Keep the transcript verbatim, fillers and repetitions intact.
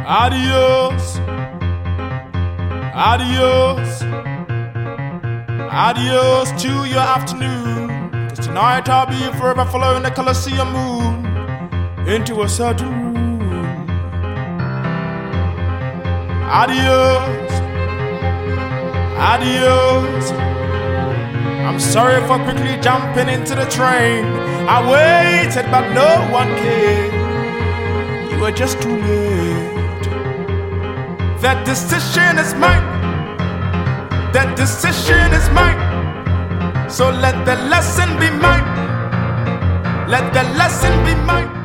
Adios, adios, adios to your afternoon. Cause tonight I'll be forever following the Colosseum moon into a saloon. Adios, adios. I'm sorry for quickly jumping into the train. I waited but no one came. You were just too late. That decision is mine. That decision is mine. So let the lesson be mine. Let the lesson be mine.